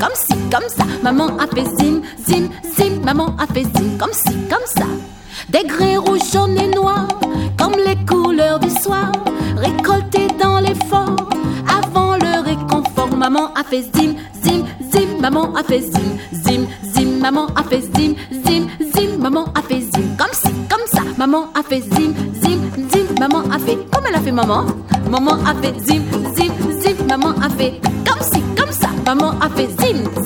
comme ci, comme ça. Maman a fait zim, zim, zim. Maman a fait zim, comme ci, comme ça. Des grains rouges, jaunes et noirs, comme les couleurs du soir, récoltés dans les forts, avant le réconfort. Maman a fait zim, zim, zim. Maman a fait zim, zim, zim. Maman a fait zim, zim, zim. Maman a fait zim, comme ci, comme ça. Maman a fait zim, zim, zim. Maman a fait, comme elle a fait maman. Maman a fait zim, zim, zim. Maman a fait, comme ci, comme ça. Maman a fait zim.